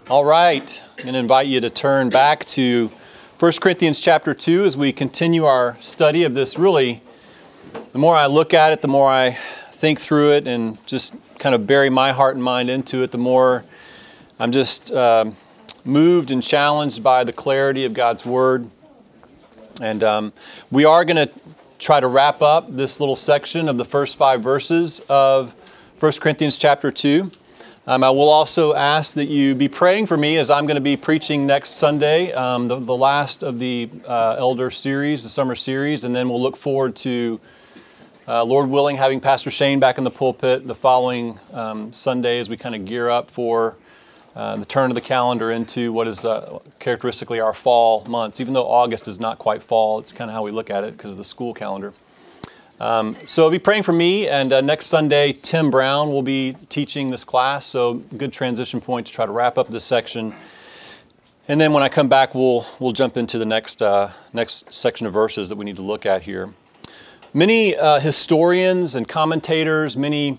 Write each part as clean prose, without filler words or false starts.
All right, I'm going to invite you to turn back to 1 Corinthians chapter 2 as we continue our study of this. Really, the more I look at it, the more I think through it and just kind of bury my heart and mind into it, the more I'm just moved and challenged by the clarity of God's Word. And we are going to try to wrap up this little section of the first 5 verses of 1 Corinthians chapter 2. I will also ask that you be praying for me as I'm going to be preaching next Sunday, the last of the Elder series, the summer series, and then we'll look forward to, Lord willing, having Pastor Shane back in the pulpit the following Sunday as we kind of gear up for the turn of the calendar into what is characteristically our fall months. Even though August is not quite fall, it's kind of how we look at it because of the school calendar. So be praying for me, and next Sunday, Tim Brown will be teaching this class, so good transition point to try to wrap up this section. And then when I come back, we'll jump into the next section of verses that we need to look at here. Many historians and commentators, many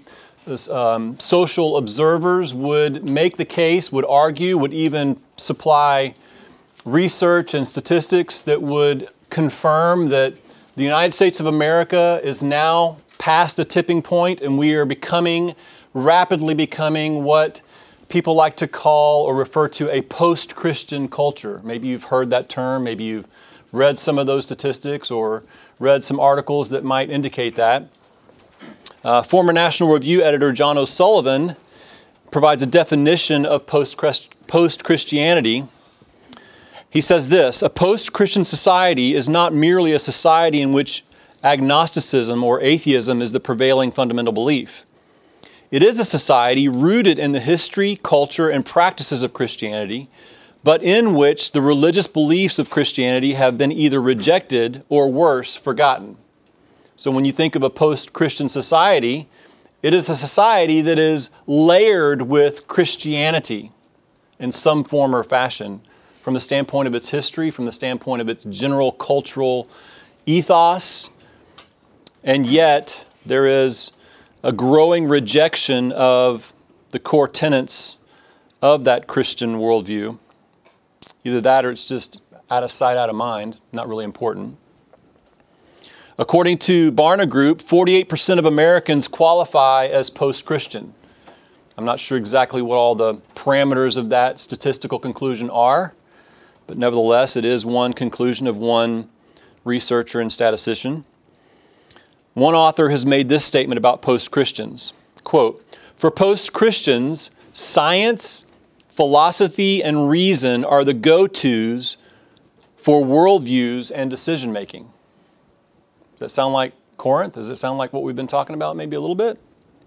social observers would make the case, would argue, would even supply research and statistics that would confirm that the United States of America is now past a tipping point, and we are rapidly becoming what people like to call or refer to a post-Christian culture. Maybe you've heard that term, maybe you've read some of those statistics or read some articles that might indicate that. Former National Review editor John O'Sullivan provides a definition of post-Christianity. He says this: a post-Christian society is not merely a society in which agnosticism or atheism is the prevailing fundamental belief. It is a society rooted in the history, culture, and practices of Christianity, but in which the religious beliefs of Christianity have been either rejected or, worse, forgotten. So when you think of a post-Christian society, it is a society that is layered with Christianity in some form or fashion, from the standpoint of its history, from the standpoint of its general cultural ethos, and yet there is a growing rejection of the core tenets of that Christian worldview. Either that or it's just out of sight, out of mind, not really important. According to Barna Group, 48% of Americans qualify as post-Christian. I'm not sure exactly what all the parameters of that statistical conclusion are, but nevertheless, it is one conclusion of one researcher and statistician. One author has made this statement about post-Christians, quote, "For post-Christians, science, philosophy, and reason are the go-tos for worldviews and decision-making." Does that sound like Corinth? Does it sound like what we've been talking about maybe a little bit?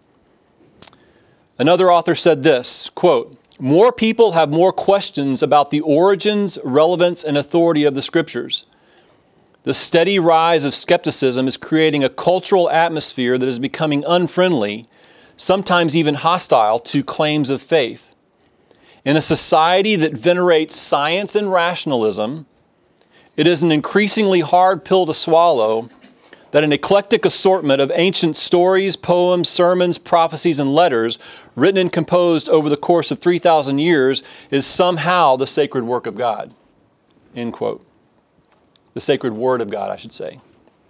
Another author said this, quote, "More people have more questions about the origins, relevance, and authority of the Scriptures. The steady rise of skepticism is creating a cultural atmosphere that is becoming unfriendly, sometimes even hostile to claims of faith. In a society that venerates science and rationalism, it is an increasingly hard pill to swallow that an eclectic assortment of ancient stories, poems, sermons, prophecies, and letters written and composed over the course of 3,000 years is somehow the sacred work of God." End quote. The sacred word of God, I should say.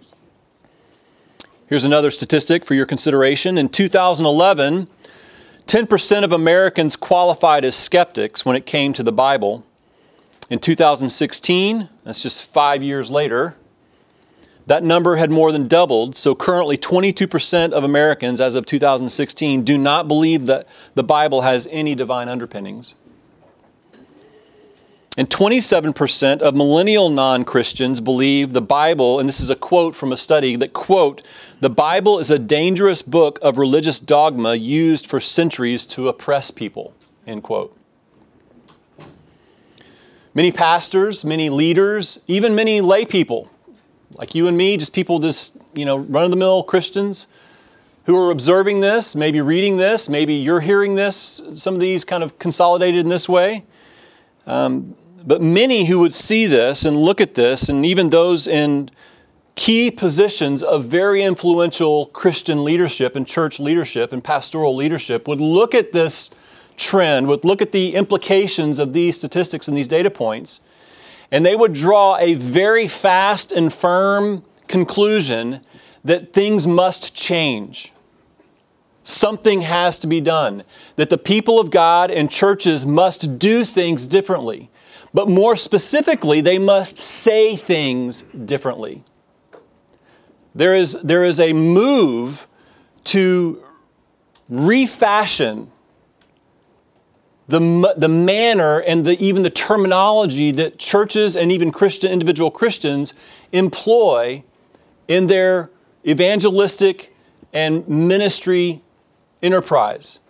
Here's another statistic for your consideration. In 2011, 10% of Americans qualified as skeptics when it came to the Bible. In 2016, that's just 5 years later, that number had more than doubled, so currently 22% of Americans as of 2016 do not believe that the Bible has any divine underpinnings. And 27% of millennial non-Christians believe the Bible, and this is a quote from a study, that, quote, "the Bible is a dangerous book of religious dogma used for centuries to oppress people," end quote. Many pastors, many leaders, even many lay people, like you and me, just people run-of-the-mill Christians who are observing this, maybe reading this, maybe you're hearing this, some of these kind of consolidated in this way. But many who would see this and look at this, and even those in key positions of very influential Christian leadership and church leadership and pastoral leadership would look at this trend, would look at the implications of these statistics and these data points, and they would draw a very fast and firm conclusion that things must change. Something has to be done. That the people of God and churches must do things differently. But more specifically, they must say things differently. There is a move to refashion the manner and even the terminology that churches and even individual Christians employ in their evangelistic and ministry enterprise.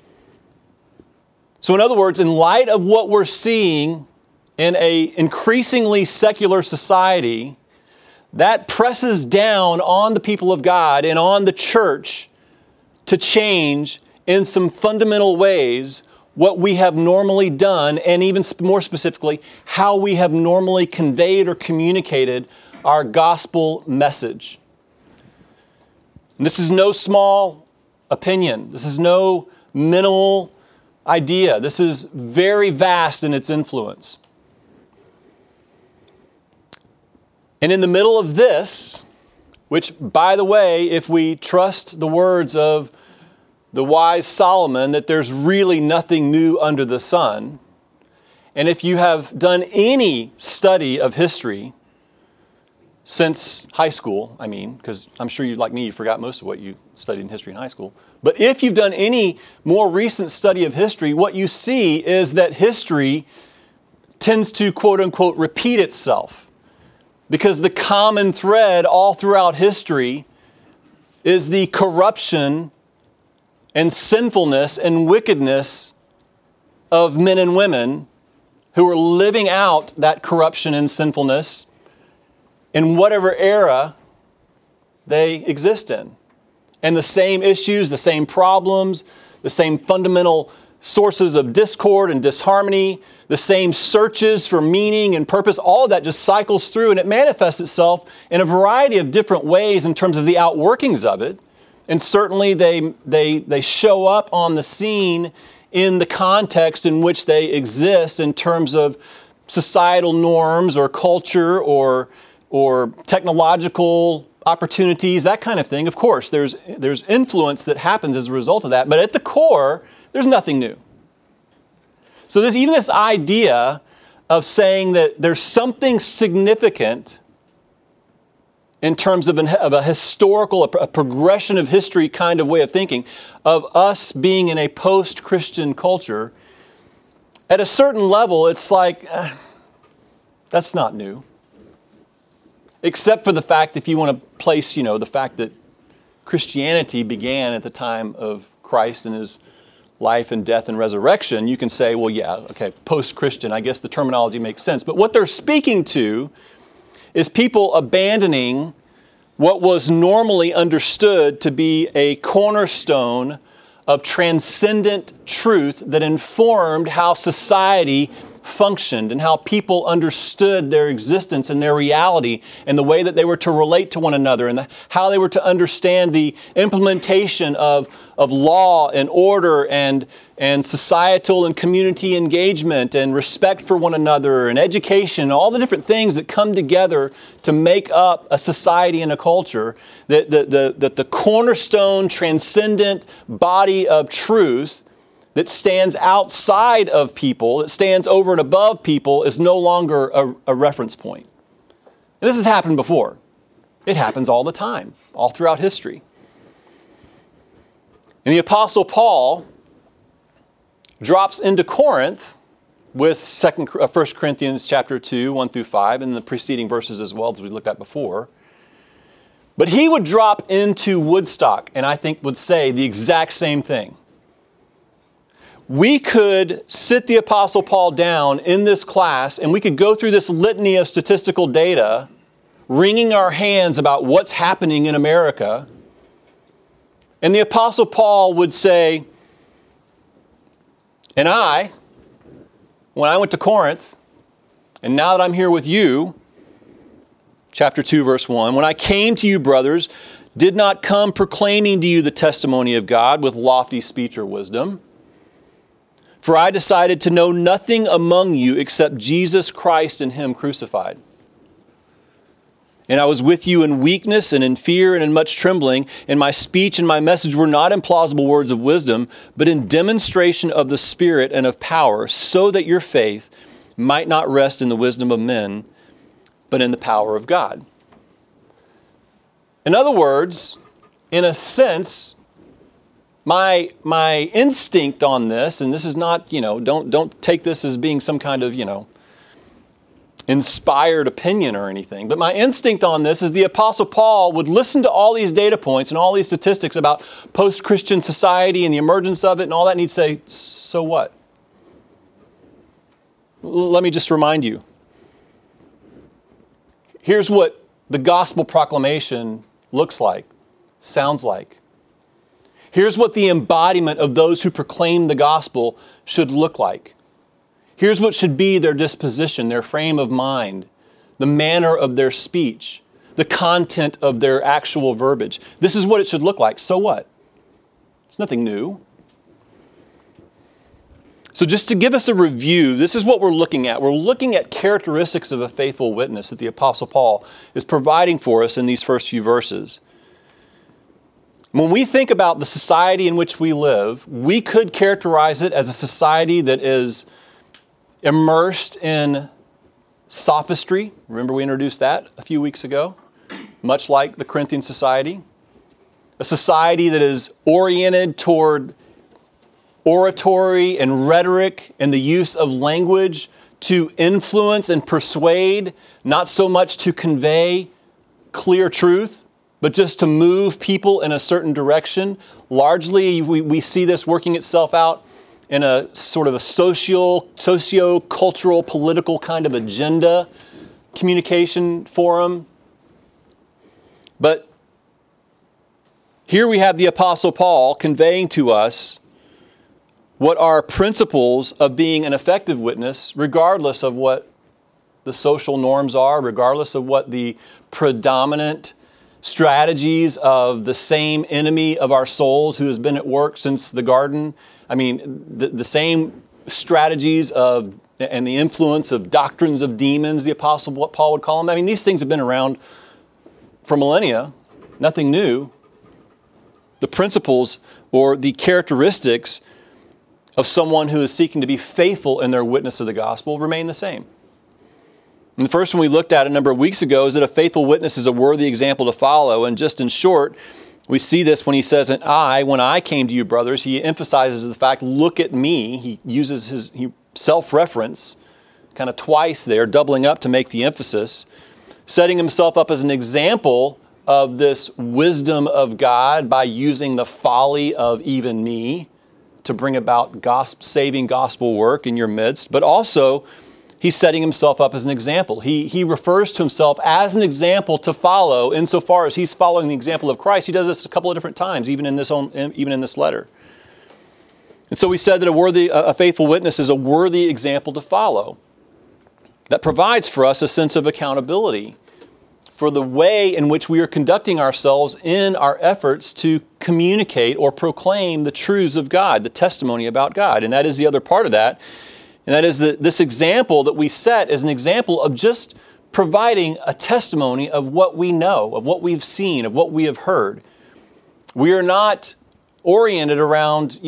So in other words, in light of what we're seeing in an increasingly secular society, that presses down on the people of God and on the church to change in some fundamental ways what we have normally done, and even more specifically, how we have normally conveyed or communicated our gospel message. And this is no small opinion. This is no minimal idea. This is very vast in its influence. And in the middle of this, which, by the way, if we trust the words of the wise Solomon, that there's really nothing new under the sun, and if you have done any study of history since high school, because I'm sure you, like me, you forgot most of what you studied in history in high school, but if you've done any more recent study of history, what you see is that history tends to, quote unquote, repeat itself. Because the common thread all throughout history is the corruption and sinfulness and wickedness of men and women who are living out that corruption and sinfulness in whatever era they exist in. And the same issues, the same problems, the same fundamental sources of discord and disharmony, the same searches for meaning and purpose, all of that just cycles through, and it manifests itself in a variety of different ways in terms of the outworkings of it. And certainly they show up on the scene in the context in which they exist in terms of societal norms or culture or technological opportunities, that kind of thing. Of course, there's influence that happens as a result of that, but at the core, there's nothing new. So even this idea of saying that there's something significant in terms of a historical, a progression of history kind of way of thinking, of us being in a post-Christian culture, at a certain level, it's like, that's not new. Except for the fact, if you want to place, the fact that Christianity began at the time of Christ and his life and death and resurrection, you can say, well, yeah, okay, post-Christian, I guess the terminology makes sense. But what they're speaking to is people abandoning what was normally understood to be a cornerstone of transcendent truth that informed how society functioned and how people understood their existence and their reality and the way that they were to relate to one another and how they were to understand the implementation of law and order and societal and community engagement and respect for one another and education and all the different things that come together to make up a society and a culture, that the cornerstone transcendent body of truth that stands outside of people, that stands over and above people, is no longer a reference point. And this has happened before. It happens all the time, all throughout history. And the Apostle Paul drops into Corinth with 1 Corinthians chapter 2, 1 through 5, and the preceding verses as well, as we looked at before. But he would drop into Woodstock, and I think would say the exact same thing. We could sit the Apostle Paul down in this class and we could go through this litany of statistical data, wringing our hands about what's happening in America. And the Apostle Paul would say, and when I went to Corinth, and now that I'm here with you, chapter 2, verse 1, when I came to you, brothers, did not come proclaiming to you the testimony of God with lofty speech or wisdom, For I decided to know nothing among you except Jesus Christ and Him crucified. And I was with you in weakness and in fear and in much trembling, and my speech and my message were not in plausible words of wisdom, but in demonstration of the Spirit and of power, so that your faith might not rest in the wisdom of men, but in the power of God. In other words, in a sense, my instinct on this, and this is not, don't take this as being some kind of, inspired opinion or anything, but my instinct on this is the Apostle Paul would listen to all these data points and all these statistics about post-Christian society and the emergence of it and all that, and he'd say, so what? Let me just remind you. Here's what the gospel proclamation looks like, sounds like. Here's what the embodiment of those who proclaim the gospel should look like. Here's what should be their disposition, their frame of mind, the manner of their speech, the content of their actual verbiage. This is what it should look like. So what? It's nothing new. So just to give us a review, this is what we're looking at. We're looking at characteristics of a faithful witness that the Apostle Paul is providing for us in these first few verses. When we think about the society in which we live, we could characterize it as a society that is immersed in sophistry. Remember we introduced that a few weeks ago? Much like the Corinthian society. A society that is oriented toward oratory and rhetoric and the use of language to influence and persuade, not so much to convey clear truth, but just to move people in a certain direction. Largely, we see this working itself out in a sort of a socio-cultural, political kind of agenda communication forum. But here we have the Apostle Paul conveying to us what are principles of being an effective witness, regardless of what the social norms are, regardless of what the predominant strategies of the same enemy of our souls who has been at work since the garden. I mean, the same strategies of and the influence of doctrines of demons, the Apostle Paul would call them. I mean, these things have been around for millennia, nothing new. The principles or the characteristics of someone who is seeking to be faithful in their witness of the gospel remain the same. And the first one we looked at a number of weeks ago is that a faithful witness is a worthy example to follow. And just in short, we see this when he says, when I came to you, brothers, he emphasizes the fact, look at me. He uses his self-reference kind of twice there, doubling up to make the emphasis, setting himself up as an example of this wisdom of God by using the folly of even me to bring about saving gospel work in your midst. But also, he's setting himself up as an example. He refers to himself as an example to follow insofar as he's following the example of Christ. He does this a couple of different times, even in this letter. And so we said that a faithful witness is a worthy example to follow that provides for us a sense of accountability for the way in which we are conducting ourselves in our efforts to communicate or proclaim the truths of God, the testimony about God. And that is the other part of that. And that is that this example that we set is an example of just providing a testimony of what we know, of what we've seen, of what we have heard. We are not oriented around,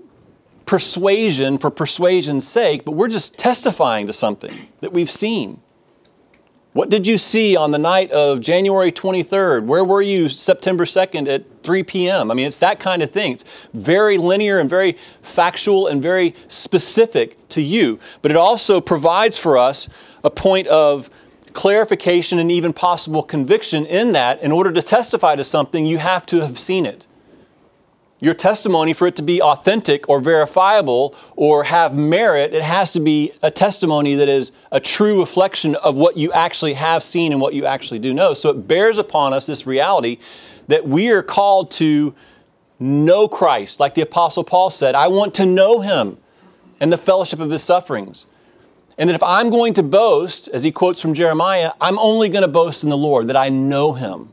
persuasion for persuasion's sake, but we're just testifying to something that we've seen. What did you see on the night of January 23rd? Where were you September 2nd at 3 p.m.? I mean, it's that kind of thing. It's very linear and very factual and very specific to you. But it also provides for us a point of clarification and even possible conviction in that in order to testify to something, you have to have seen it. Your testimony, for it to be authentic or verifiable or have merit, it has to be a testimony that is a true reflection of what you actually have seen and what you actually do know. So it bears upon us this reality that we are called to know Christ. Like the Apostle Paul said, I want to know Him and the fellowship of His sufferings. And that if I'm going to boast, as he quotes from Jeremiah, I'm only going to boast in the Lord, that I know Him.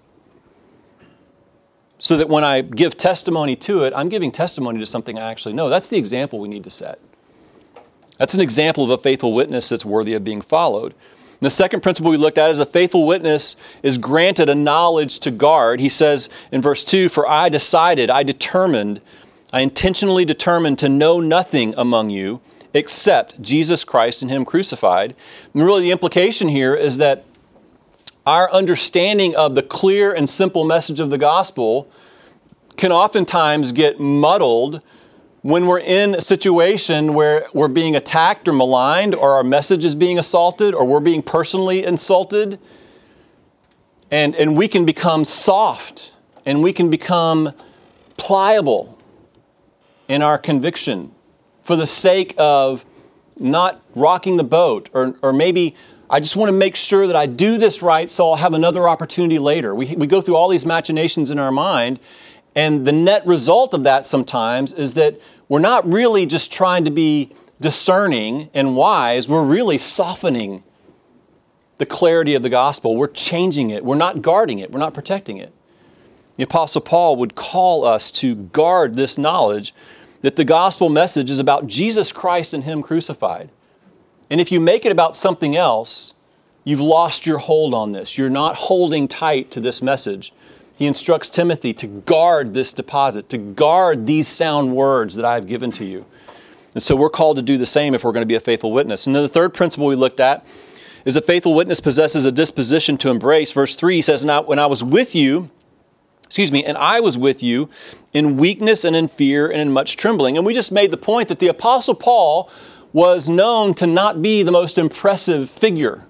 So that when I give testimony to it, I'm giving testimony to something I actually know. That's the example we need to set. That's an example of a faithful witness that's worthy of being followed. And the second principle we looked at is a faithful witness is granted a knowledge to guard. He says in verse 2, "For I intentionally determined to know nothing among you except Jesus Christ and Him crucified." And really the implication here is that our understanding of the clear and simple message of the gospel can oftentimes get muddled when we're in a situation where we're being attacked or maligned, or our message is being assaulted, or we're being personally insulted. And we can become soft, and we can become pliable in our conviction for the sake of not rocking the boat, or maybe I just want to make sure that I do this right so I'll have another opportunity later. We go through all these machinations in our mind, and the net result of that sometimes is that we're not really just trying to be discerning and wise, we're really softening the clarity of the gospel. We're changing it. We're not guarding it. We're not protecting it. The Apostle Paul would call us to guard this knowledge that the gospel message is about Jesus Christ and Him crucified. And if you make it about something else, you've lost your hold on this. You're not holding tight to this message. He instructs Timothy to guard this deposit, to guard these sound words that I've given to you. And so we're called to do the same if we're going to be a faithful witness. And then the third principle we looked at is a faithful witness possesses a disposition to embrace. Verse 3 he says, "Now when I was with you, and I was with you in weakness and in fear and in much trembling." And we just made the point that the Apostle Paul was known to not be the most impressive figure.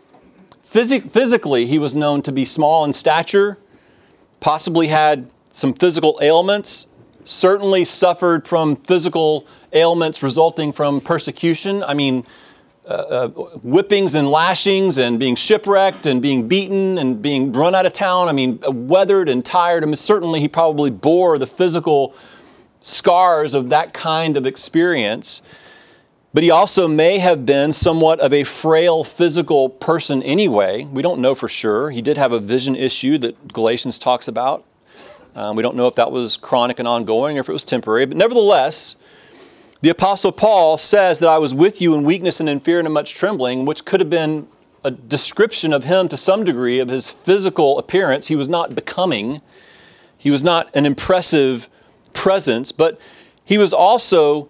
Physically, he was known to be small in stature, possibly had some physical ailments, certainly suffered from physical ailments resulting from persecution. I mean, whippings and lashings and being shipwrecked and being beaten and being run out of town. I mean, weathered and tired. I mean, certainly he probably bore the physical scars of that kind of experience. But he also may have been somewhat of a frail physical person anyway. We don't know for sure. He did have a vision issue that Galatians talks about. We don't know if that was chronic and ongoing or if it was temporary. But nevertheless, the Apostle Paul says that I was with you in weakness and in fear and in much trembling, which could have been a description of him to some degree of his physical appearance. He was not becoming. He was not an impressive presence, but he was also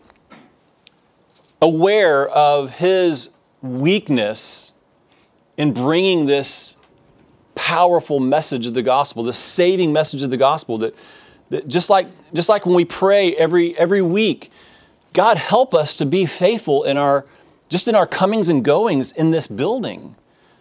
aware of his weakness in bringing this powerful message of the gospel, this saving message of the gospel that just like when we pray every week, God help us to be faithful in our comings and goings in this building.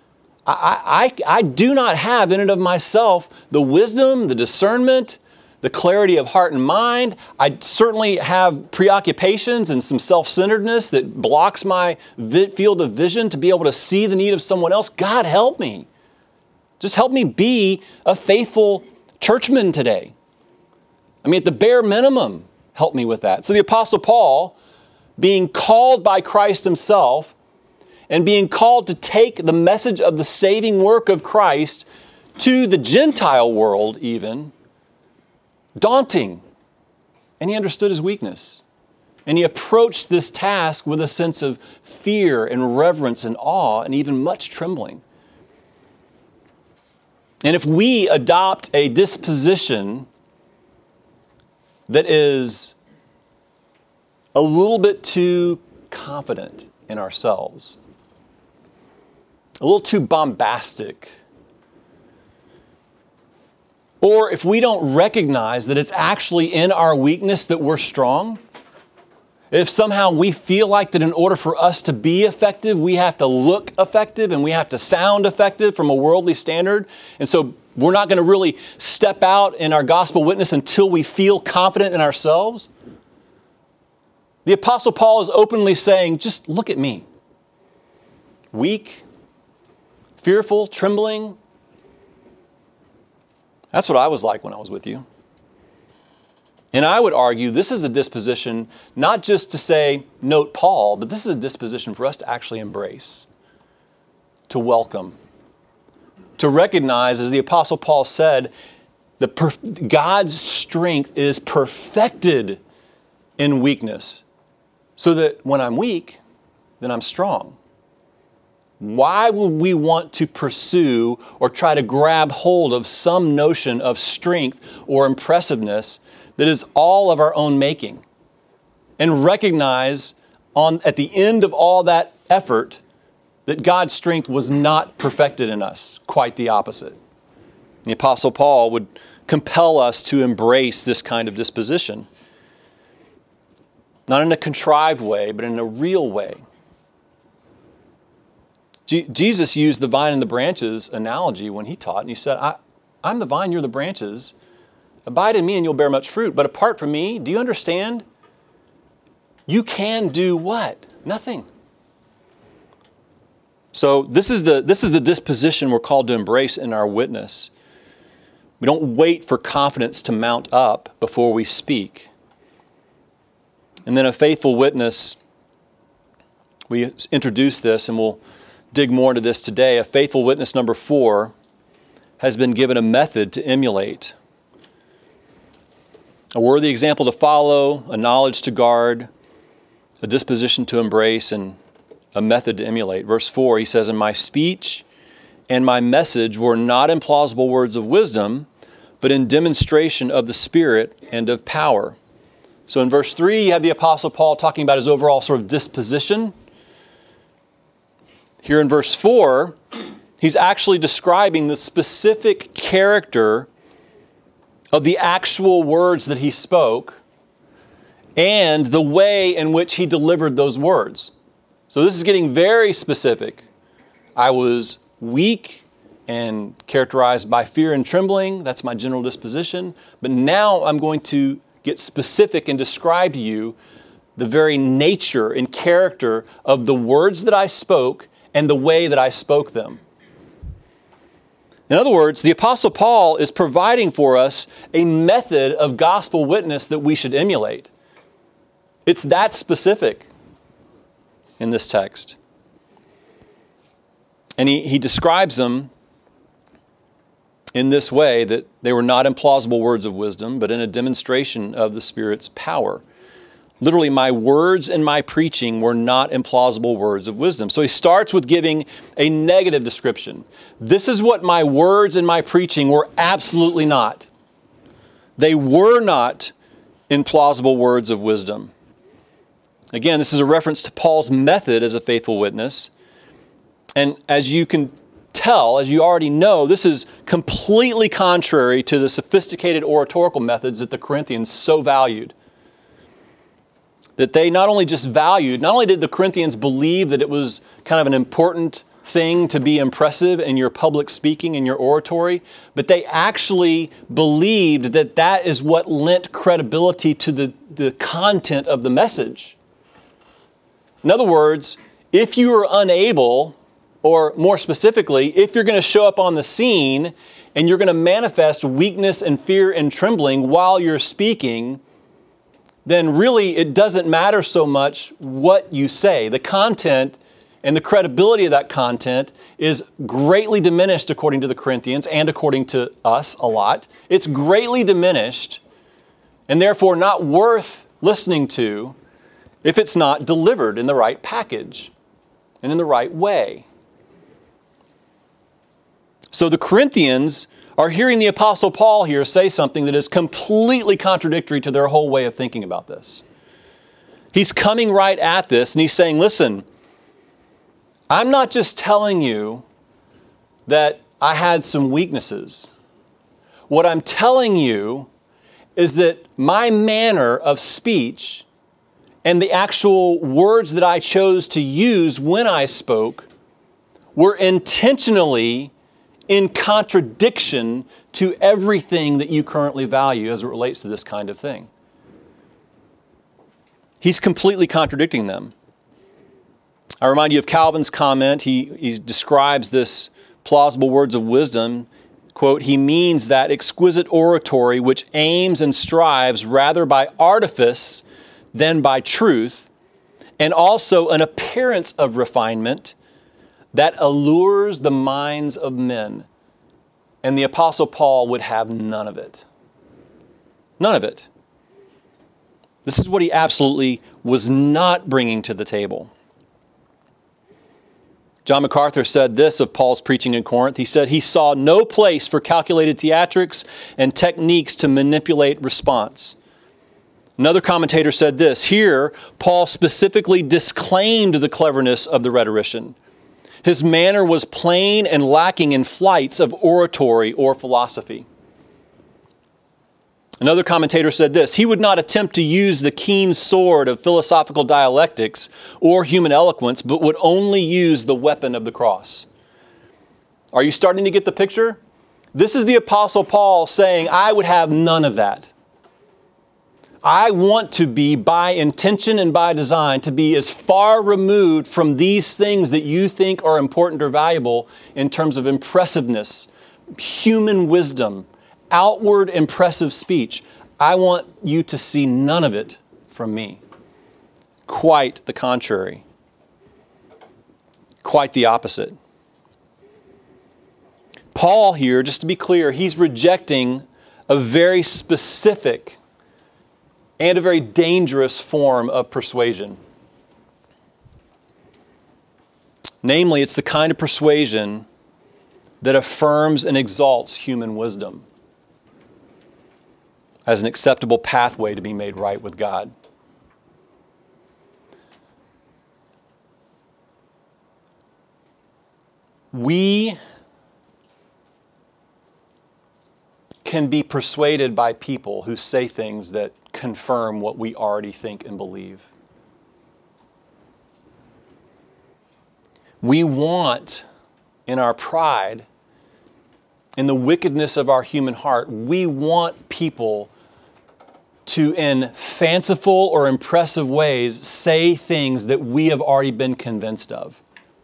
I do not have in and of myself the wisdom, the discernment, the clarity of heart and mind. I certainly have preoccupations and some self-centeredness that blocks my field of vision to be able to see the need of someone else. God help me. Just help me be a faithful churchman today. I mean, at the bare minimum, help me with that. So the Apostle Paul, being called by Christ Himself and being called to take the message of the saving work of Christ to the Gentile world even, daunting. And he understood his weakness. And he approached this task with a sense of fear and reverence and awe and even much trembling. And if we adopt a disposition that is a little bit too confident in ourselves, a little too bombastic, or if we don't recognize that it's actually in our weakness that we're strong, if somehow we feel like that in order for us to be effective, we have to look effective and we have to sound effective from a worldly standard, and so we're not going to really step out in our gospel witness until we feel confident in ourselves, the Apostle Paul is openly saying, just look at me. Weak, fearful, trembling. That's what I was like when I was with you. And I would argue this is a disposition not just to say, note Paul, but this is a disposition for us to actually embrace, to welcome, to recognize, as the Apostle Paul said, God's strength is perfected in weakness, so that when I'm weak, then I'm strong. Why would we want to pursue or try to grab hold of some notion of strength or impressiveness that is all of our own making, and recognize at the end of all that effort that God's strength was not perfected in us, quite the opposite? The Apostle Paul would compel us to embrace this kind of disposition, not in a contrived way, but in a real way. Jesus used the vine and the branches analogy when he taught, and he said, I'm the vine, you're the branches. Abide in me and you'll bear much fruit. But apart from me, do you understand? You can do what? Nothing. So this is the disposition we're called to embrace in our witness. We don't wait for confidence to mount up before we speak. And then a faithful witness, we introduce this and we'll dig more into this today. A faithful witness, number 4, has been given a method to emulate. A worthy example to follow, a knowledge to guard, a disposition to embrace, and a method to emulate. Verse 4, he says, "And my speech and my message were not in plausible words of wisdom, but in demonstration of the Spirit and of power." So in verse 3, you have the Apostle Paul talking about his overall sort of disposition. Here in verse 4, he's actually describing the specific character of the actual words that he spoke and the way in which he delivered those words. So this is getting very specific. I was weak and characterized by fear and trembling. That's my general disposition. But now I'm going to get specific and describe to you the very nature and character of the words that I spoke and the way that I spoke them. In other words, the Apostle Paul is providing for us a method of gospel witness that we should emulate. It's that specific in this text. And he describes them in this way, that they were not implausible words of wisdom, but in a demonstration of the Spirit's power. Literally, my words and my preaching were not implausible words of wisdom. So he starts with giving a negative description. This is what my words and my preaching were absolutely not. They were not implausible words of wisdom. Again, this is a reference to Paul's method as a faithful witness. And as you can tell, as you already know, this is completely contrary to the sophisticated oratorical methods that the Corinthians so valued. That they not only just valued, not only did the Corinthians believe that it was kind of an important thing to be impressive in your public speaking and your oratory, but they actually believed that that is what lent credibility to the content of the message. In other words, if you are unable, or more specifically, if you're going to show up on the scene and you're going to manifest weakness and fear and trembling while you're speaking, then really it doesn't matter so much what you say. The content and the credibility of that content is greatly diminished according to the Corinthians and according to us a lot. It's greatly diminished and therefore not worth listening to if it's not delivered in the right package and in the right way. So the Corinthians are hearing the Apostle Paul here say something that is completely contradictory to their whole way of thinking about this. He's coming right at this and he's saying, listen, I'm not just telling you that I had some weaknesses. What I'm telling you is that my manner of speech and the actual words that I chose to use when I spoke were intentionally in contradiction to everything that you currently value as it relates to this kind of thing. He's completely contradicting them. I remind you of Calvin's comment. He describes this plausible words of wisdom. Quote, he means that exquisite oratory which aims and strives rather by artifice than by truth, and also an appearance of refinement that allures the minds of men. And the Apostle Paul would have none of it. None of it. This is what he absolutely was not bringing to the table. John MacArthur said this of Paul's preaching in Corinth. He said he saw no place for calculated theatrics and techniques to manipulate response. Another commentator said this: here, Paul specifically disclaimed the cleverness of the rhetorician. His manner was plain and lacking in flights of oratory or philosophy. Another commentator said this: he would not attempt to use the keen sword of philosophical dialectics or human eloquence, but would only use the weapon of the cross. Are you starting to get the picture? This is the Apostle Paul saying, I would have none of that. I want to be, by intention and by design, to be as far removed from these things that you think are important or valuable in terms of impressiveness, human wisdom, outward impressive speech. I want you to see none of it from me. Quite the contrary. Quite the opposite. Paul here, just to be clear, he's rejecting a very specific and a very dangerous form of persuasion. Namely, it's the kind of persuasion that affirms and exalts human wisdom as an acceptable pathway to be made right with God. We can be persuaded by people who say things that confirm what we already think and believe. We want, in our pride, in the wickedness of our human heart, we want people to, in fanciful or impressive ways, say things that we have already been convinced of.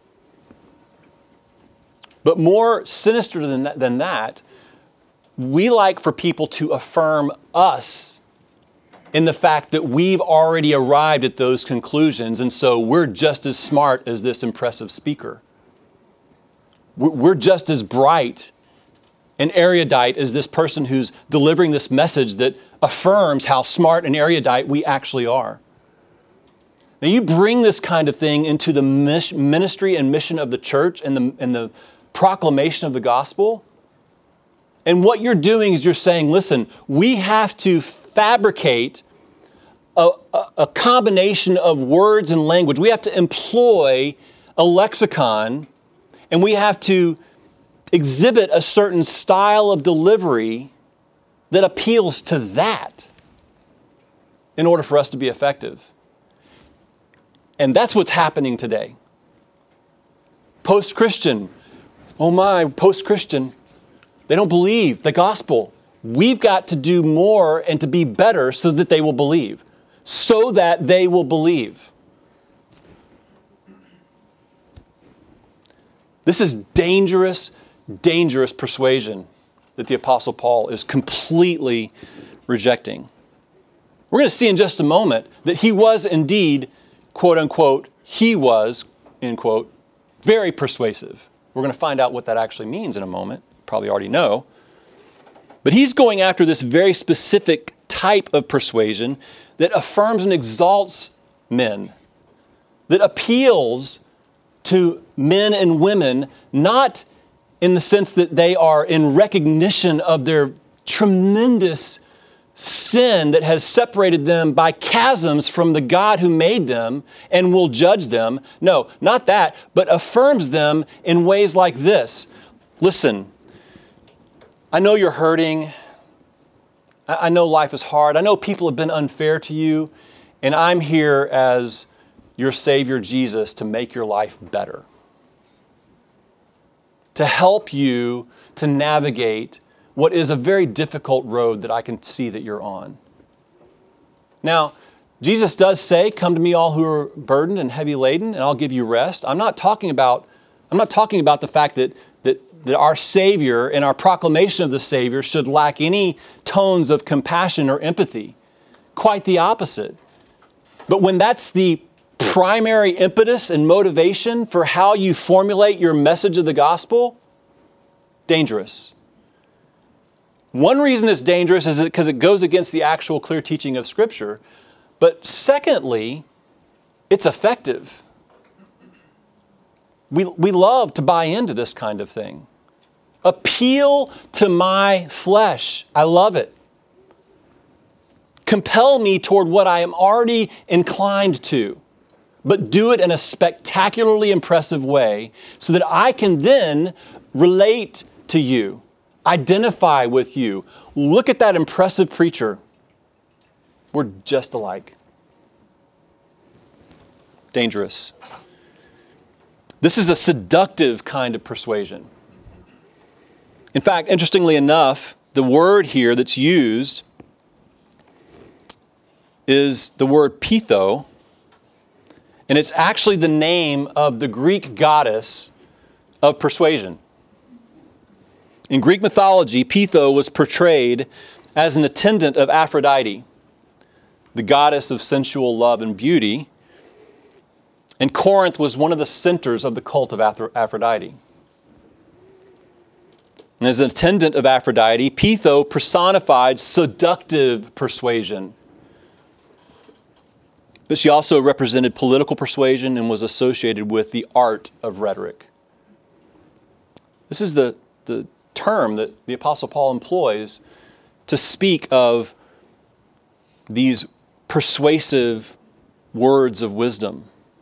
But more sinister than that, we like for people to affirm us in the fact that we've already arrived at those conclusions, and so we're just as smart as this impressive speaker. We're just as bright and erudite as this person who's delivering this message that affirms how smart and erudite we actually are. Now, you bring this kind of thing into the ministry and mission of the church and the proclamation of the gospel, and what you're doing is you're saying, listen, we have to fabricate a combination of words and language. We have to employ a lexicon, and we have to exhibit a certain style of delivery that appeals to that in order for us to be effective. And that's what's happening today. Post-Christian, post-Christian, they don't believe the gospel. We've got to do more and to be better so that they will believe. So that they will believe. This is dangerous persuasion that the Apostle Paul is completely rejecting. We're going to see in just a moment that he was indeed, quote unquote, end quote, very persuasive. We're going to find out what that actually means in a moment. Probably already know. But he's going after this very specific type of persuasion that affirms and exalts men, that appeals to men and women, not in the sense that they are in recognition of their tremendous sin that has separated them by chasms from the God who made them and will judge them. No, not that, but affirms them in ways like this. Listen, I know you're hurting. I know life is hard. I know people have been unfair to you, and I'm here as your Savior Jesus to make your life better, to help you to navigate what is a very difficult road that I can see that you're on. Now, Jesus does say, "Come to me all who are burdened and heavy laden, and I'll give you rest." I'm not talking about the fact that our Savior and our proclamation of the Savior should lack any tones of compassion or empathy. Quite the opposite. But when that's the primary impetus and motivation for how you formulate your message of the gospel, dangerous. One reason it's dangerous is because it goes against the actual clear teaching of Scripture. But secondly, it's effective. We love to buy into this kind of thing. Appeal to my flesh. I love it. Compel me toward what I am already inclined to, but do it in a spectacularly impressive way so that I can then relate to you, identify with you. Look at that impressive preacher. We're just alike. Dangerous. This is a seductive kind of persuasion. In fact, interestingly enough, the word here that's used is the word Pytho, and it's actually the name of the Greek goddess of persuasion. In Greek mythology, Pytho was portrayed as an attendant of Aphrodite, the goddess of sensual love and beauty, and Corinth was one of the centers of the cult of Aphrodite. And as an attendant of Aphrodite, Pytho personified seductive persuasion. But she also represented political persuasion and was associated with the art of rhetoric. This is the term that the Apostle Paul employs to speak of these persuasive words of wisdom.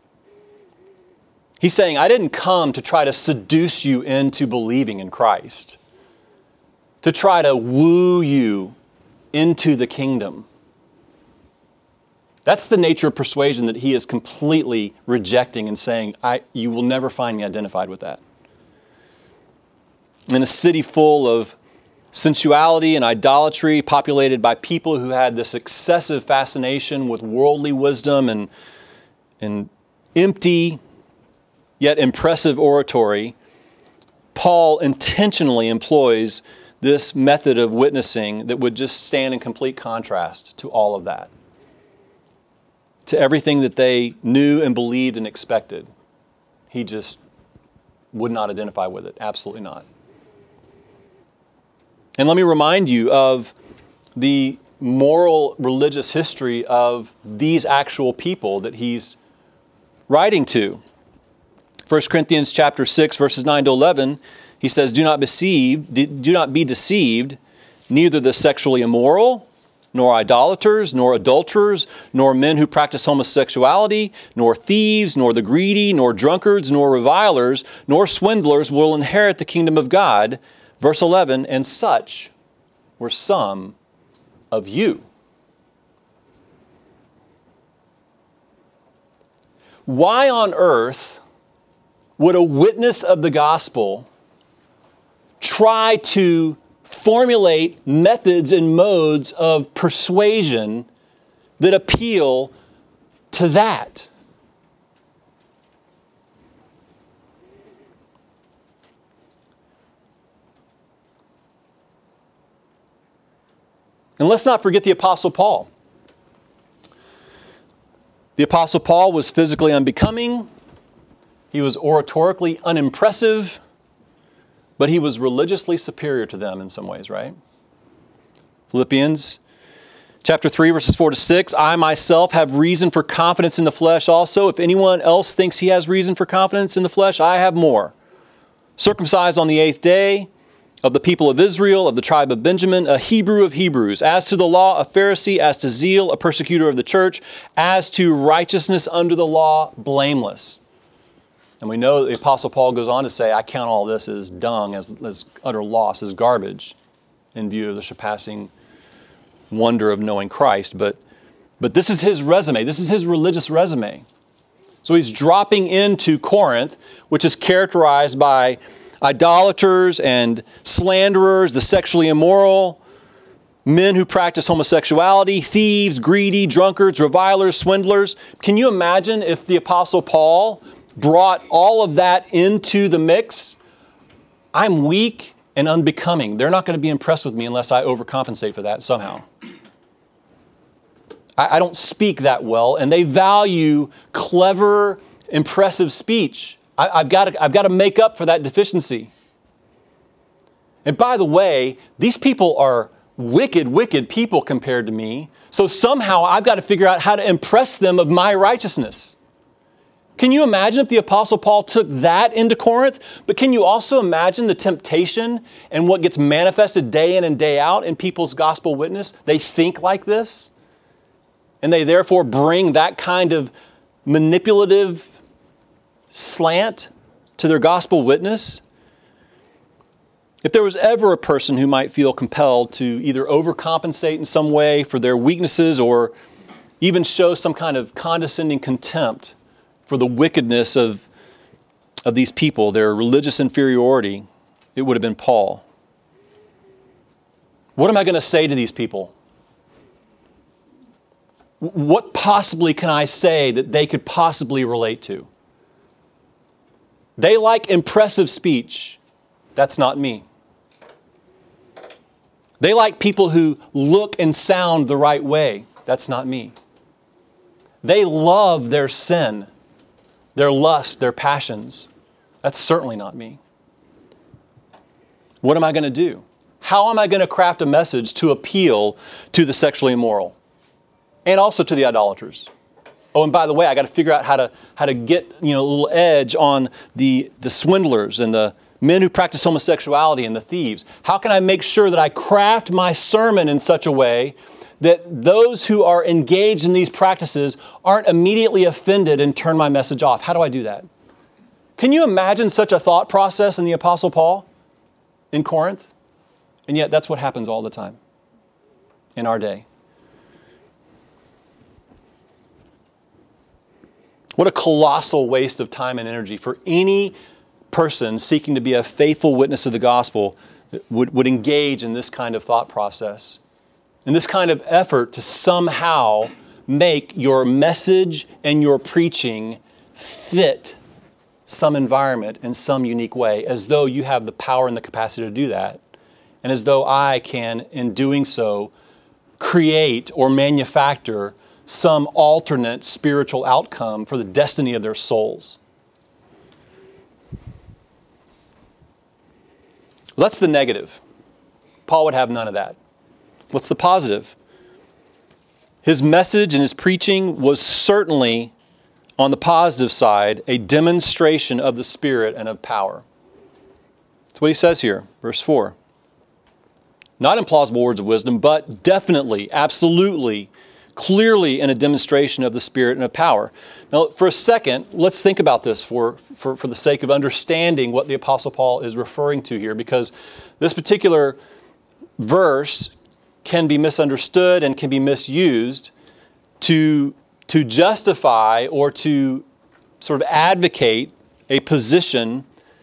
He's saying, I didn't come to try to seduce you into believing in Christ, to try to woo you into the kingdom. That's the nature of persuasion that he is completely rejecting and saying, you will never find me identified with that. In a city full of sensuality and idolatry, populated by people who had this excessive fascination with worldly wisdom and empty yet impressive oratory, Paul intentionally employs this method of witnessing that would just stand in complete contrast to all of that, to everything that they knew and believed and expected. He just would not identify with it. Absolutely not. And let me remind you of the moral religious history of these actual people that he's writing to. 1 Corinthians chapter 6, verses 9 to 11, he says, do not be deceived, neither the sexually immoral, nor idolaters, nor adulterers, nor men who practice homosexuality, nor thieves, nor the greedy, nor drunkards, nor revilers, nor swindlers will inherit the kingdom of God. Verse 11, and such were some of you. Why on earth would a witness of the gospel try to formulate methods and modes of persuasion that appeal to that? And let's not forget the Apostle Paul. The Apostle Paul was physically unbecoming. He was oratorically unimpressive, but he was religiously superior to them in some ways, right? Philippians chapter 3, verses 4 to 6, I myself have reason for confidence in the flesh also. If anyone else thinks he has reason for confidence in the flesh, I have more. Circumcised on the 8th day, of the people of Israel, of the tribe of Benjamin, a Hebrew of Hebrews. As to the law, a Pharisee. As to zeal, a persecutor of the church. As to righteousness under the law, blameless. And we know that the Apostle Paul goes on to say, I count all this as dung, as utter loss, as garbage, in view of the surpassing wonder of knowing Christ. But this is his resume. This is his religious resume. So he's dropping into Corinth, which is characterized by idolaters and slanderers, the sexually immoral, men who practice homosexuality, thieves, greedy, drunkards, revilers, swindlers. Can you imagine if the Apostle Paul brought all of that into the mix? I'm weak and unbecoming. They're not going to be impressed with me unless I overcompensate for that somehow. I don't speak that well, and they value clever, impressive speech. I've got to make up for that deficiency. And by the way, these people are wicked, wicked people compared to me. So somehow I've got to figure out how to impress them of my righteousness. Can you imagine if the Apostle Paul took that into Corinth? But can you also imagine the temptation and what gets manifested day in and day out in people's gospel witness? They think like this, and they therefore bring that kind of manipulative slant to their gospel witness. If there was ever a person who might feel compelled to either overcompensate in some way for their weaknesses or even show some kind of condescending contempt for the wickedness of these people, their religious inferiority, it would have been Paul. What am I going to say to these people? What possibly can I say that they could possibly relate to? They like impressive speech. That's not me. They like people who look and sound the right way. That's not me. They love their sin, their lust, their passions. That's certainly not me. What am I going to do? How am I going to craft a message to appeal to the sexually immoral and also to the idolaters? Oh, and by the way, I got to figure out how to get a little edge on the swindlers and the men who practice homosexuality and the thieves. How can I make sure that I craft my sermon in such a way that those who are engaged in these practices aren't immediately offended and turn my message off? How do I do that? Can you imagine such a thought process in the Apostle Paul in Corinth? And yet that's what happens all the time in our day. What a colossal waste of time and energy for any person seeking to be a faithful witness of the gospel would engage in this kind of thought process. And this kind of effort to somehow make your message and your preaching fit some environment in some unique way, as though you have the power and the capacity to do that, and as though I can, in doing so, create or manufacture some alternate spiritual outcome for the destiny of their souls. Well, that's the negative. Paul would have none of that. What's the positive? His message and his preaching was certainly, on the positive side, a demonstration of the Spirit and of power. That's what he says here, verse 4. Not in plausible words of wisdom, but definitely, absolutely, clearly in a demonstration of the Spirit and of power. Now, for a second, let's think about this for the sake of understanding what the Apostle Paul is referring to here, because this particular verse can be misunderstood and can be misused to justify or to sort of advocate a position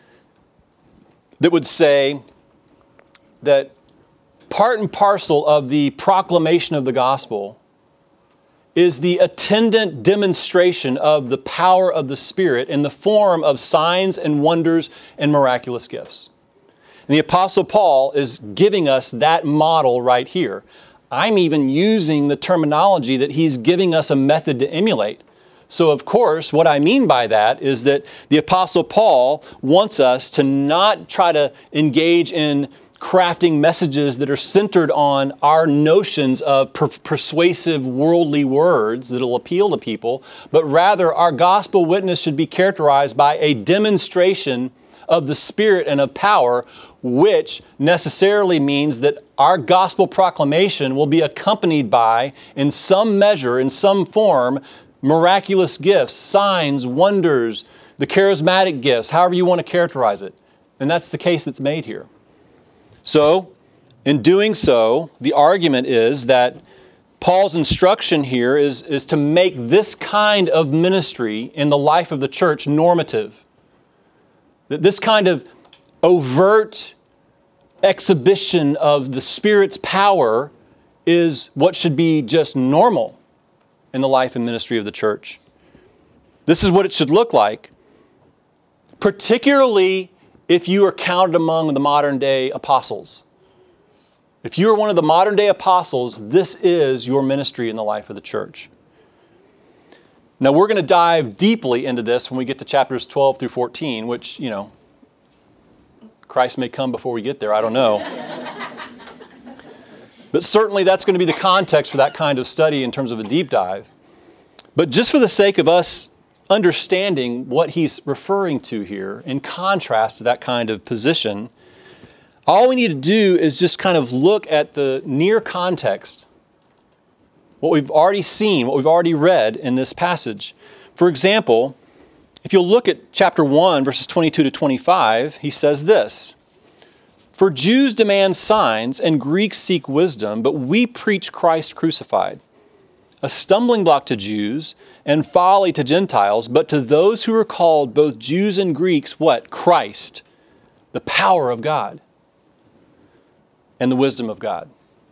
that would say that part and parcel of the proclamation of the gospel is the attendant demonstration of the power of the Spirit in the form of signs and wonders and miraculous gifts. And the Apostle Paul is giving us that model right here. I'm even using the terminology that he's giving us a method to emulate. So, of course, what I mean by that is that the Apostle Paul wants us to not try to engage in crafting messages that are centered on our notions of persuasive worldly words that will appeal to people, but rather our gospel witness should be characterized by a demonstration of the Spirit and of power, which necessarily means that our gospel proclamation will be accompanied by, in some measure, in some form, miraculous gifts, signs, wonders, the charismatic gifts, however you want to characterize it. And that's the case that's made here. So, in doing so, the argument is that Paul's instruction here is to make this kind of ministry in the life of the church normative. That this kind of overt exhibition of the Spirit's power is what should be just normal in the life and ministry of the church. This is what it should look like, particularly if you are counted among the modern day apostles. If you are one of the modern day apostles, this is your ministry in the life of the church. Now we're going to dive deeply into this when we get to chapters 12 through 14, which, Christ may come before we get there, I don't know. But certainly that's going to be the context for that kind of study in terms of a deep dive. But just for the sake of us understanding what he's referring to here in contrast to that kind of position, all we need to do is just kind of look at the near context, what we've already seen, what we've already read in this passage. For example, if you'll look at chapter 1, verses 22 to 25, he says this, "For Jews demand signs and Greeks seek wisdom, but we preach Christ crucified, a stumbling block to Jews and folly to Gentiles, but to those who are called, both Jews and Greeks, what? Christ, the power of God and the wisdom of God."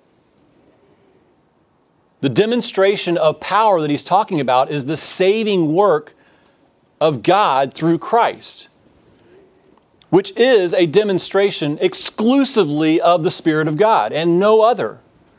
The demonstration of power that he's talking about is the saving work of God through Christ, which is a demonstration exclusively of the Spirit of God and no other.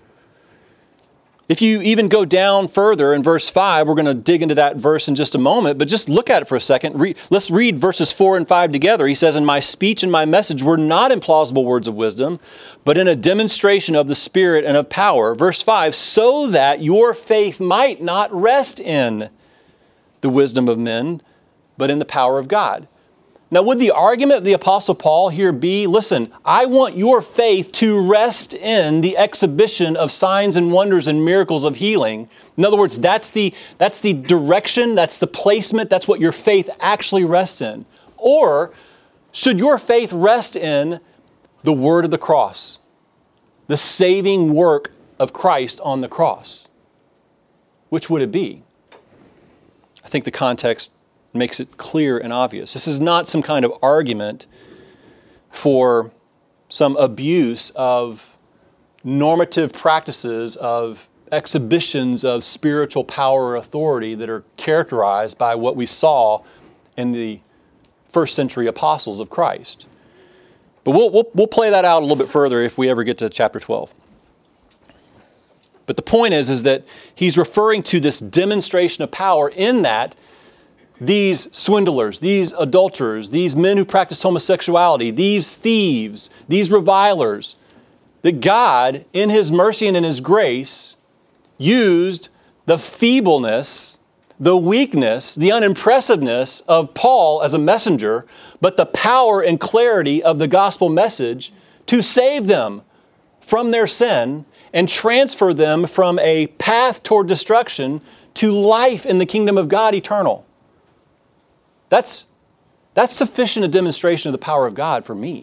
If you even go down further in verse 5, we're going to dig into that verse in just a moment, but just look at it for a second. Let's read verses 4 and 5 together. He says, "And my speech and my message were not in plausible words of wisdom, but in a demonstration of the Spirit and of power." Verse 5, "So that your faith might not rest in the wisdom of men, but in the power of God." Now, would the argument of the Apostle Paul here be, listen, I want your faith to rest in the exhibition of signs and wonders and miracles of healing. In other words, that's the direction, that's the placement, that's what your faith actually rests in. Or should your faith rest in the word of the cross, the saving work of Christ on the cross? Which would it be? I think the context makes it clear and obvious. This is not some kind of argument for some abuse of normative practices, of exhibitions of spiritual power or authority that are characterized by what we saw in the first century apostles of Christ. But we'll play that out a little bit further if we ever get to chapter 12. But the point is that he's referring to this demonstration of power in that these swindlers, these adulterers, these men who practice homosexuality, these thieves, these revilers, that God, in His mercy and in His grace, used the feebleness, the weakness, the unimpressiveness of Paul as a messenger, but the power and clarity of the gospel message to save them from their sin and transfer them from a path toward destruction to life in the kingdom of God eternal. That's sufficient a demonstration of the power of God for me.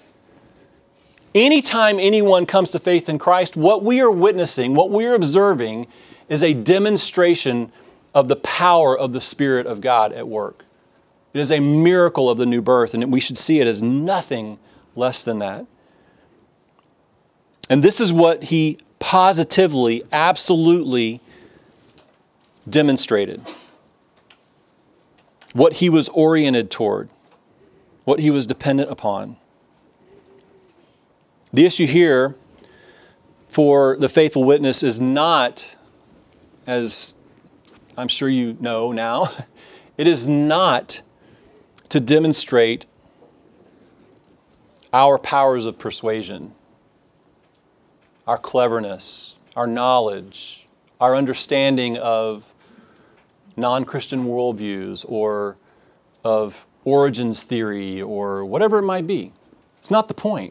Anytime anyone comes to faith in Christ, what we are witnessing, what we are observing is a demonstration of the power of the Spirit of God at work. It is a miracle of the new birth, and we should see it as nothing less than that. And this is what he positively, absolutely demonstrated. What he was oriented toward, what he was dependent upon. The issue here for the faithful witness is not, as I'm sure you know now, it is not to demonstrate our powers of persuasion, our cleverness, our knowledge, our understanding of non-Christian worldviews or of origins theory or whatever it might be. It's not the point.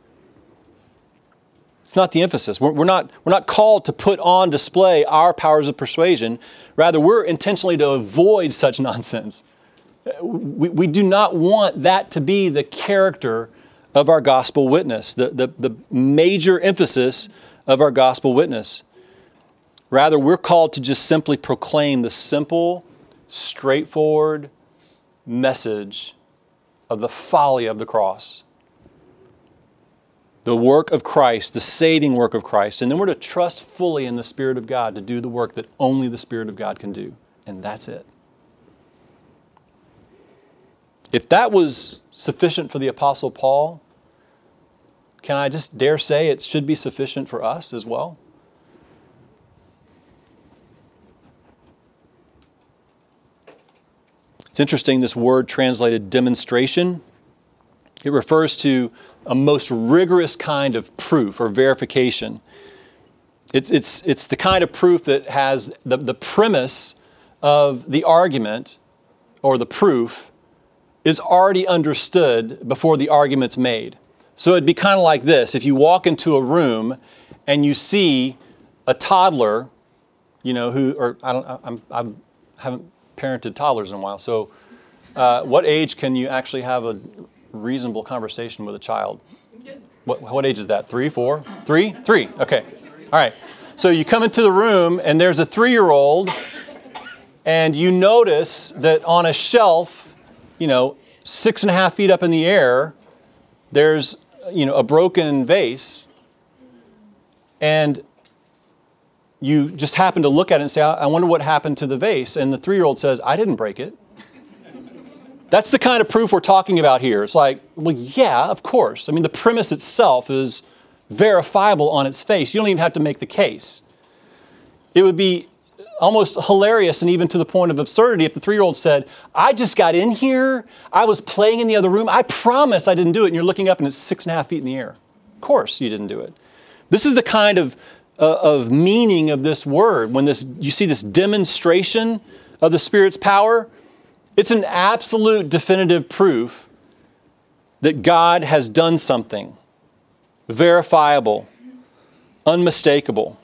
It's not the emphasis. We're not called to put on display our powers of persuasion. Rather, we're intentionally to avoid such nonsense. We do not want that to be the character of our gospel witness, the major emphasis of our gospel witness. Rather, we're called to just simply proclaim the simple, straightforward message of the folly of the cross. The work of Christ, the saving work of Christ. And then we're to trust fully in the Spirit of God to do the work that only the Spirit of God can do. And that's it. If that was sufficient for the Apostle Paul, can I just dare say it should be sufficient for us as well? It's interesting, this word translated demonstration. It refers to a most rigorous kind of proof or verification. It's the kind of proof that has the premise of the argument or the proof is already understood before the argument's made. So it'd be kind of like this. If you walk into a room and you see a toddler, I haven't parented toddlers in a while. So what age can you actually have a reasonable conversation with a child? What age is that? 3, 4? 3? 3. Okay. All right. So you come into the room and there's a 3-year-old and you notice that on a shelf, 6.5 feet up in the air, there's, a broken vase. And you just happen to look at it and say, I wonder what happened to the vase. And the 3-year-old says, I didn't break it. That's the kind of proof we're talking about here. It's like, well, yeah, of course. I mean, the premise itself is verifiable on its face. You don't even have to make the case. It would be almost hilarious and even to the point of absurdity if the 3-year-old said, I just got in here. I was playing in the other room. I promise I didn't do it. And you're looking up and it's 6.5 feet in the air. Of course you didn't do it. This is the kind of meaning of this word. When you see this demonstration of the Spirit's power, it's an absolute definitive proof that God has done something verifiable, unmistakable.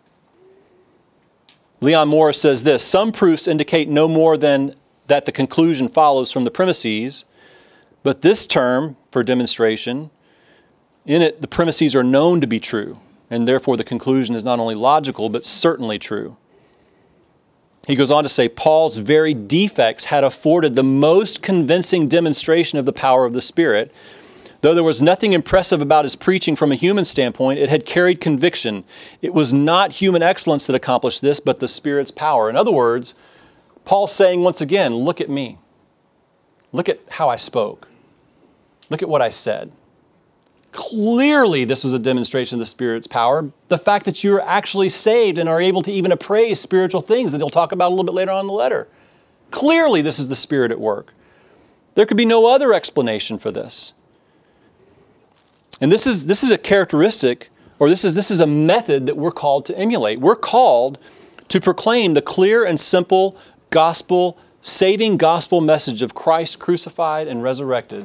Leon Morris says this, some proofs indicate no more than that the conclusion follows from the premises, but this term for demonstration, in it the premises are known to be true, and therefore the conclusion is not only logical, but certainly true. He goes on to say, Paul's very defects had afforded the most convincing demonstration of the power of the Spirit. Though there was nothing impressive about his preaching from a human standpoint, it had carried conviction. It was not human excellence that accomplished this, but the Spirit's power. In other words, Paul's saying once again, look at me. Look at how I spoke. Look at what I said. Clearly, this was a demonstration of the Spirit's power. The fact that you're actually saved and are able to even appraise spiritual things that he'll talk about a little bit later on in the letter. Clearly, this is the Spirit at work. There could be no other explanation for this. And this is a characteristic, or this is a method that we're called to emulate. We're called to proclaim the clear and simple gospel, saving gospel message of Christ crucified and resurrected,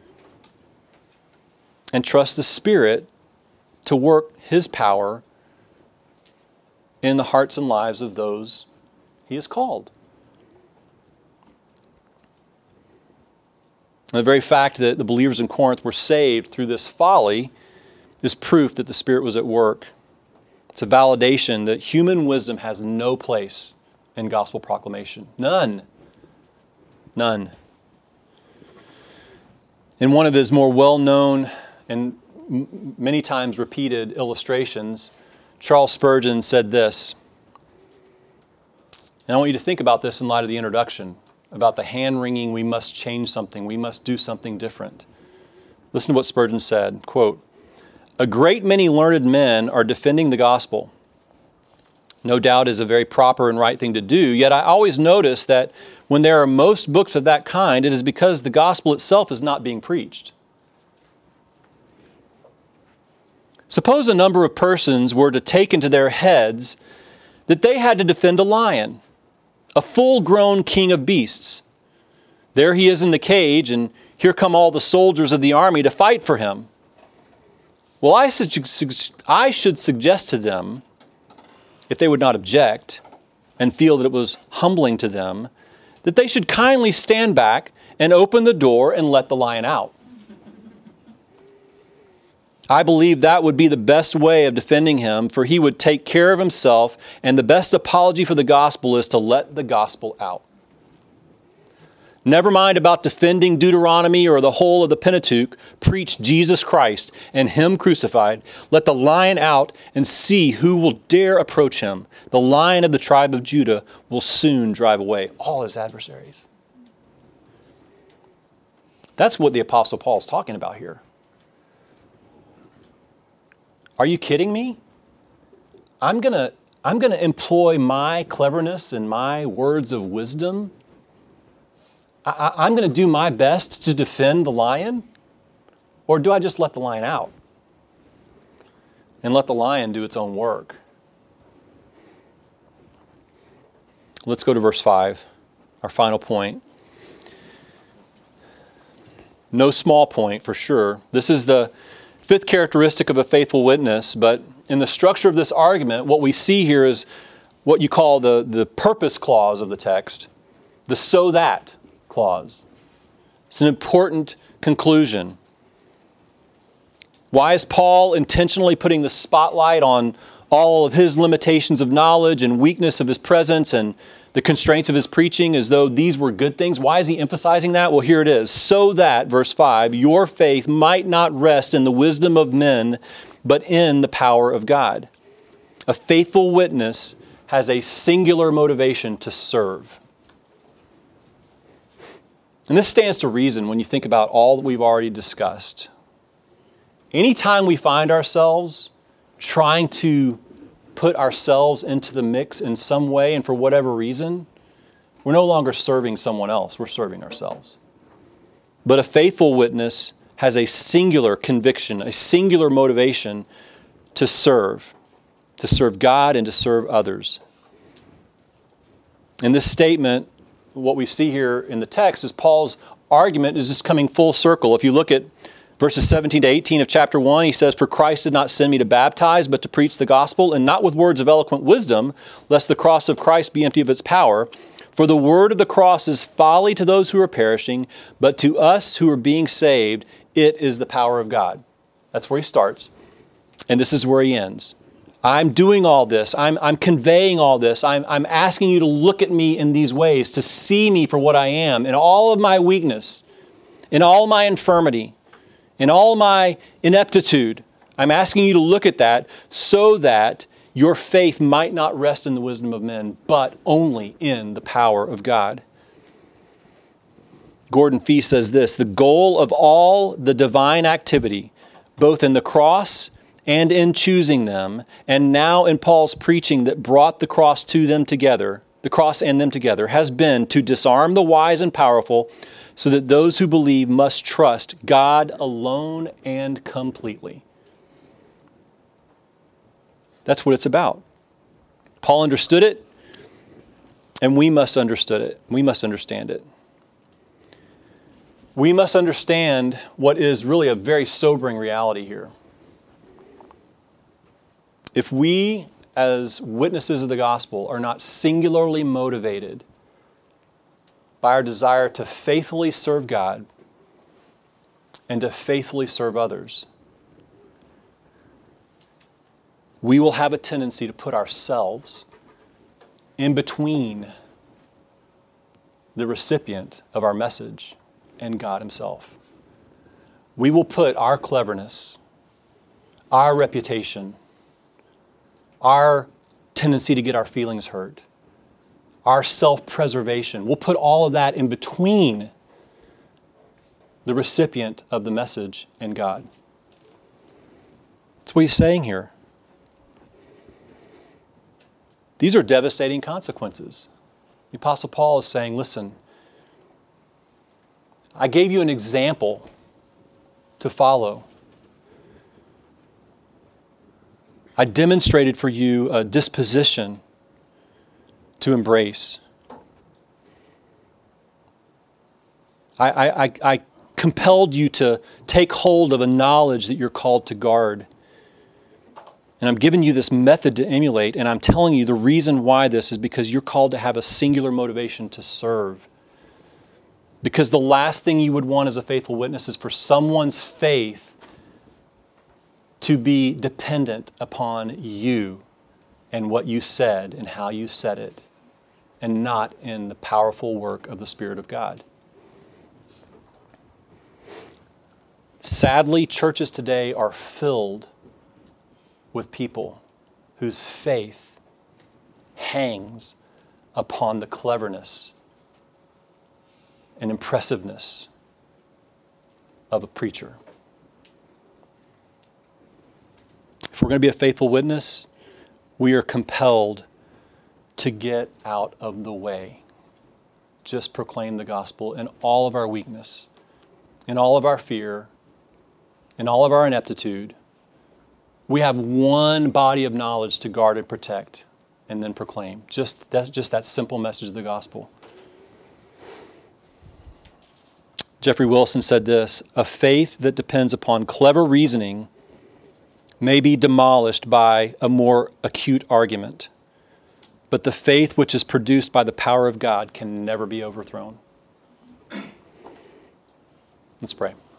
and trust the Spirit to work His power in the hearts and lives of those He has called. And the very fact that the believers in Corinth were saved through this folly is proof that the Spirit was at work. It's a validation that human wisdom has no place in gospel proclamation. None. None. In one of his more well-known and many times repeated illustrations, Charles Spurgeon said this, and I want you to think about this in light of the introduction, about the hand-wringing, we must change something, we must do something different. Listen to what Spurgeon said, quote, "A great many learned men are defending the gospel. No doubt is a very proper and right thing to do, yet I always notice that when there are most books of that kind, it is because the gospel itself is not being preached. Suppose a number of persons were to take into their heads that they had to defend a lion, a full-grown king of beasts. There he is in the cage, and here come all the soldiers of the army to fight for him. Well, I should suggest to them, if they would not object and feel that it was humbling to them, that they should kindly stand back and open the door and let the lion out. I believe that would be the best way of defending him, for he would take care of himself, and the best apology for the gospel is to let the gospel out. Never mind about defending Deuteronomy or the whole of the Pentateuch. Preach Jesus Christ and Him crucified. Let the lion out and see who will dare approach him. The Lion of the tribe of Judah will soon drive away all his adversaries." That's what the Apostle Paul is talking about here. Are you kidding me? I'm gonna employ my cleverness and my words of wisdom. I'm going to do my best to defend the lion? Or do I just let the lion out and let the lion do its own work? Let's go to verse 5, our final point. No small point, for sure. This is the fifth characteristic of a faithful witness, but in the structure of this argument, what we see here is what you call the purpose clause of the text, the so that clause. It's an important conclusion. Why is Paul intentionally putting the spotlight on all of his limitations of knowledge and weakness of his presence and the constraints of his preaching as though these were good things? Why is he emphasizing that? Well, here it is. So that, verse 5, your faith might not rest in the wisdom of men, but in the power of God. A faithful witness has a singular motivation to serve. And this stands to reason when you think about all that we've already discussed. Anytime we find ourselves trying to put ourselves into the mix in some way and for whatever reason, we're no longer serving someone else, we're serving ourselves. But a faithful witness has a singular conviction, a singular motivation to serve God and to serve others. In this statement, what we see here in the text is Paul's argument is just coming full circle. If you look at verses 17 to 18 of chapter 1, he says, "For Christ did not send me to baptize, but to preach the gospel, and not with words of eloquent wisdom, lest the cross of Christ be empty of its power. For the word of the cross is folly to those who are perishing, but to us who are being saved, it is the power of God." That's where he starts, and this is where he ends. I'm doing all this. I'm conveying all this. I'm asking you to look at me in these ways, to see me for what I am, in all of my weakness, in all my infirmity, in all my ineptitude. I'm asking you to look at that so that your faith might not rest in the wisdom of men, but only in the power of God. Gordon Fee says this: the goal of all the divine activity, both in the cross and in choosing them, and now in Paul's preaching that brought the cross to them together, the cross and them together, has been to disarm the wise and powerful, so that those who believe must trust God alone and completely. That's what it's about. Paul understood it, and we must understand it. We must understand it. We must understand what is really a very sobering reality here. If we, as witnesses of the gospel, are not singularly motivated by our desire to faithfully serve God and to faithfully serve others, we will have a tendency to put ourselves in between the recipient of our message and God Himself. We will put our cleverness, our reputation, our tendency to get our feelings hurt, our self-preservation, we'll put all of that in between the recipient of the message and God. That's what he's saying here. These are devastating consequences. The Apostle Paul is saying, listen, I gave you an example to follow. I demonstrated for you a disposition to embrace. I compelled you to take hold of a knowledge that you're called to guard. And I'm giving you this method to emulate, and I'm telling you the reason why this is because you're called to have a singular motivation to serve. Because the last thing you would want as a faithful witness is for someone's faith to be dependent upon you and what you said and how you said it, and not in the powerful work of the Spirit of God. Sadly, churches today are filled with people whose faith hangs upon the cleverness and impressiveness of a preacher. If we're going to be a faithful witness, we are compelled to get out of the way. Just proclaim the gospel in all of our weakness, in all of our fear, in all of our ineptitude. We have one body of knowledge to guard and protect and then proclaim. Just that simple message of the gospel. Jeffrey Wilson said this: "A faith that depends upon clever reasoning may be demolished by a more acute argument, but the faith which is produced by the power of God can never be overthrown." Let's pray.